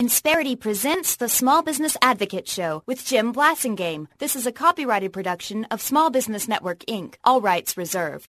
Insperity presents the Small Business Advocate Show with Jim Blasingame. This is a copyrighted production of Small Business Network, Inc. All rights reserved.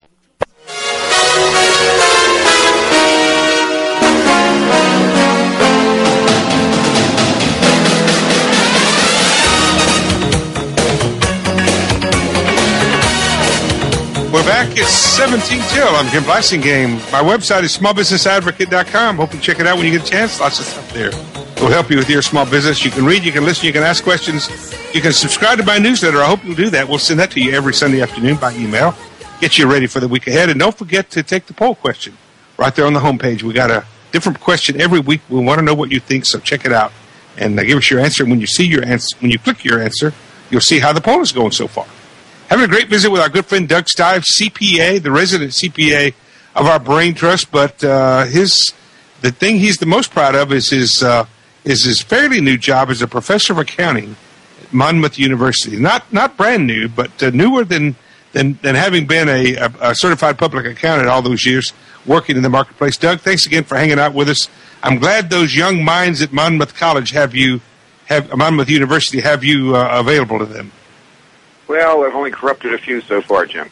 We're back. It's 17 till. I'm Jim Blasingame. My website is smallbusinessadvocate.com. Hope you check it out when you get a chance. Lots of stuff there. We'll help you with your small business. You can read, you can listen, you can ask questions. You can subscribe to my newsletter. I hope you'll do that. We'll send that to you every Sunday afternoon by email. Get you ready for the week ahead. And don't forget to take the poll question right there on the homepage. We got a different question every week. We want to know what you think, so check it out and give us your answer. And when you see your answer, when you click your answer, you'll see how the poll is going so far. Having a great visit with our good friend Doug Stives, CPA, the resident CPA of our Brain Trust. But the thing he's the most proud of is his fairly new job as a professor of accounting at Monmouth University. Not brand new, but newer than having been a certified public accountant all those years working in the marketplace. Doug, thanks again for hanging out with us. I'm glad those young minds at Monmouth College Monmouth University have you available to them. Well, I've only corrupted a few so far, Jim.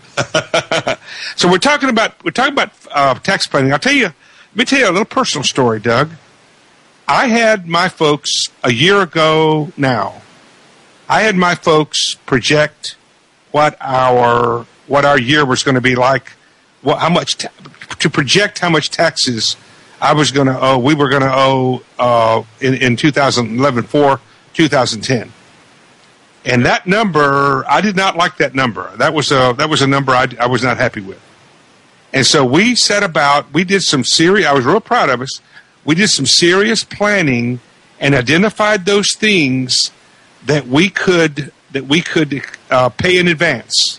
So we're talking about tax planning. Let me tell you a little personal story, Doug. I had my folks a year ago now. I had my folks project what our year was going to be like, to project how much taxes I was going to owe. We were going to owe in 2011 for 2010. And that number, I did not like that number. That was a number I was not happy with. And so we did some serious, I was real proud of us. We did some serious planning and identified those things that we could pay in advance.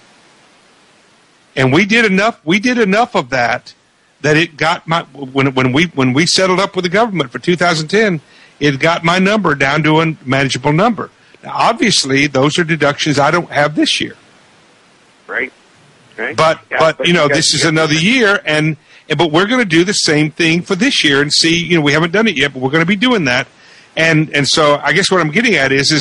And we did enough of that it got when we settled up with the government for 2010, it got my number down to a manageable number. Now, obviously, those are deductions I don't have this year. Right. But this is another year, but we're going to do the same thing for this year and see. We haven't done it yet, but we're going to be doing that. And so I guess what I'm getting at is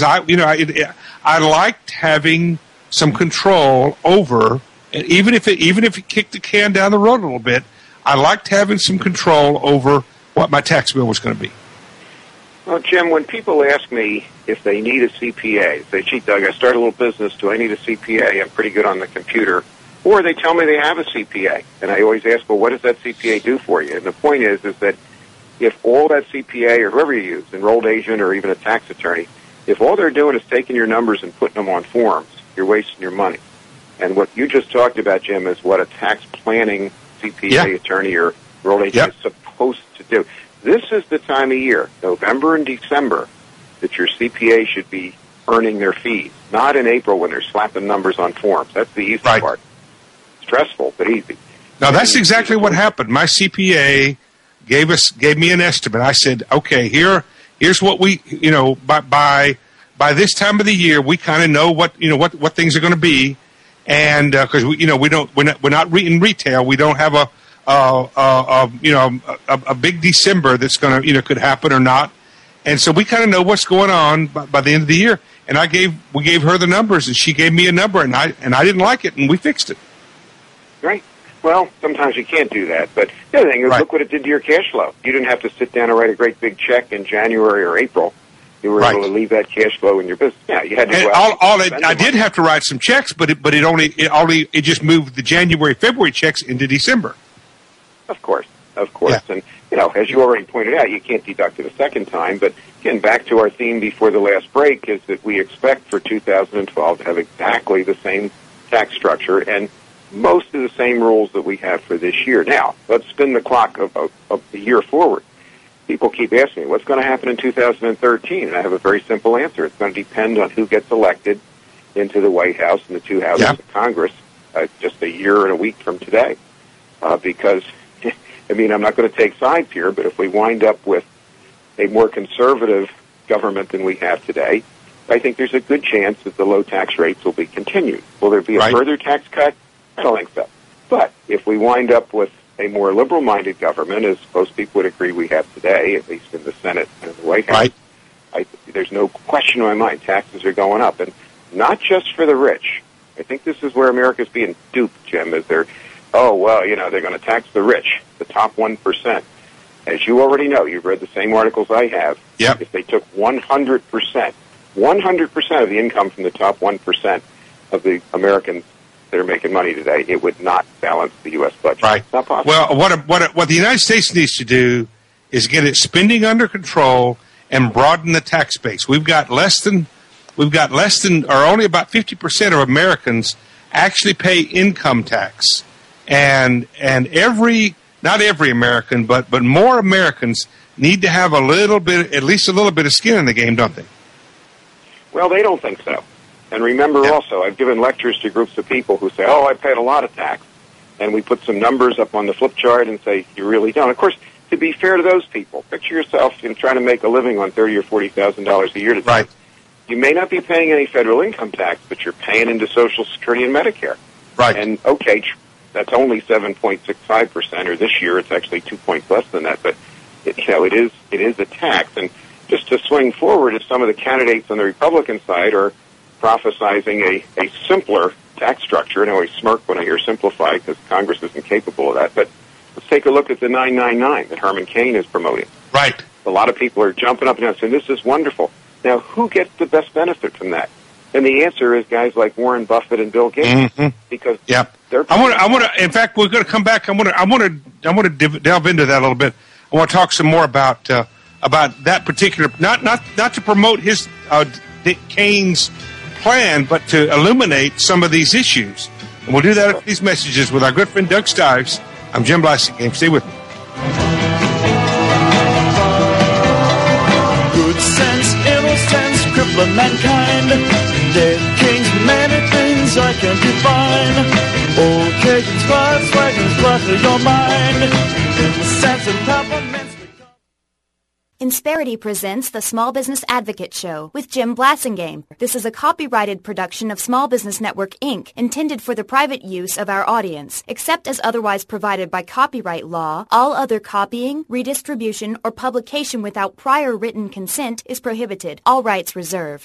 I liked having some control over, even if it kicked the can down the road a little bit. I liked having some control over what my tax bill was going to be. Well, Jim, when people ask me if they need a CPA, they say, gee, Doug, I started a little business. Do I need a CPA? I'm pretty good on the computer. Or they tell me they have a CPA. And I always ask, well, what does that CPA do for you? And the point is that if all that CPA or whoever you use, enrolled agent or even a tax attorney, if all they're doing is taking your numbers and putting them on forms, you're wasting your money. And what you just talked about, Jim, is what a tax planning CPA attorney or enrolled agent is supposed to do. This is the time of year, November and December, that your CPA should be earning their fees, not in April when they're slapping numbers on forms. That's the easy part. Stressful, but easy. Now, that's exactly what happened. My CPA gave me an estimate. I said, okay, here's what we, by this time of the year, we kind of know what things are going to be, and because we're not in retail, we don't have a big December that's going to could happen or not, and so we kind of know what's going on by the end of the year. And we gave her the numbers, and she gave me a number, and I didn't like it, and we fixed it. Right. Well, sometimes you can't do that, but the other thing is look what it did to your cash flow. You didn't have to sit down and write a great big check in January or April. You were able to leave that cash flow in your business. Yeah, you had to. And I did have to write some checks, but it just moved the January, February checks into December. Of course. Yeah. And, as you already pointed out, you can't deduct it a second time. But, again, back to our theme before the last break is that we expect for 2012 to have exactly the same tax structure and most of the same rules that we have for this year. Now, let's spin the clock of the year forward. People keep asking me, what's going to happen in 2013? And I have a very simple answer. It's going to depend on who gets elected into the White House and the two houses of Congress just a year and a week from today. Because, I'm not going to take sides here, but if we wind up with a more conservative government than we have today, I think there's a good chance that the low tax rates will be continued. Will there be a further tax cut? I don't think so. But if we wind up with a more liberal-minded government, as most people would agree we have today, at least in the Senate and the White House, there's no question in my mind taxes are going up, and not just for the rich. I think this is where America's being duped, Jim, is they're going to tax the rich, the top 1%. As you already know, you've read the same articles I have. Yep. If they took 100% of the income from the top 1% of the Americans that are making money today, it would not balance the U.S. budget. Right. It's not possible. Well, what the United States needs to do is get its spending under control and broaden the tax base. We've got less than, or only about 50% of Americans actually pay income tax, and not every American, but more Americans need to have at least a little bit of skin in the game, don't they? Well, they don't think so. And remember also, I've given lectures to groups of people who say, I paid a lot of tax. And we put some numbers up on the flip chart and say, you really don't. Of course, to be fair to those people, picture yourself trying to make a living on $30,000 or $40,000 a year today. Right. You may not be paying any federal income tax, but you're paying into Social Security and Medicare. Right. And, okay, that's only 7.65%, or this year it's actually 2 points less than that. But, it is a tax. And just to swing forward, if some of the candidates on the Republican side are prophesizing a simpler tax structure, and I always smirk when I hear simplify because Congress isn't capable of that, but let's take a look at the 999 that Herman Cain is promoting. Right. A lot of people are jumping up and down saying, this is wonderful. Now, who gets the best benefit from that? And the answer is guys like Warren Buffett and Bill Gates, because they're. I want to. In fact, we're going to come back. I want to delve into that a little bit. I want to talk some more about that particular, not to promote his Dick Cain's plan, but to illuminate some of these issues. And we'll do that after these messages with our good friend Doug Stives. I'm Jim Blasingame. Stay with me. Good sense, innocence, crippling mankind. Dead kings, many things I can define. Old Cajuns, fire, wagons, flutter your mind. In the sense of peppermints. Insperity presents the Small Business Advocate Show with Jim Blasingame. This is a copyrighted production of Small Business Network, Inc., intended for the private use of our audience. Except as otherwise provided by copyright law, all other copying, redistribution, or publication without prior written consent is prohibited. All rights reserved.